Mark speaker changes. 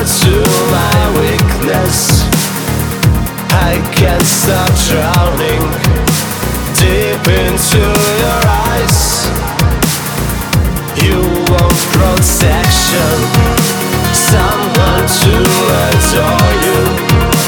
Speaker 1: to my weakness. I can't stop drowning deep into your eyes. You want protection, someone to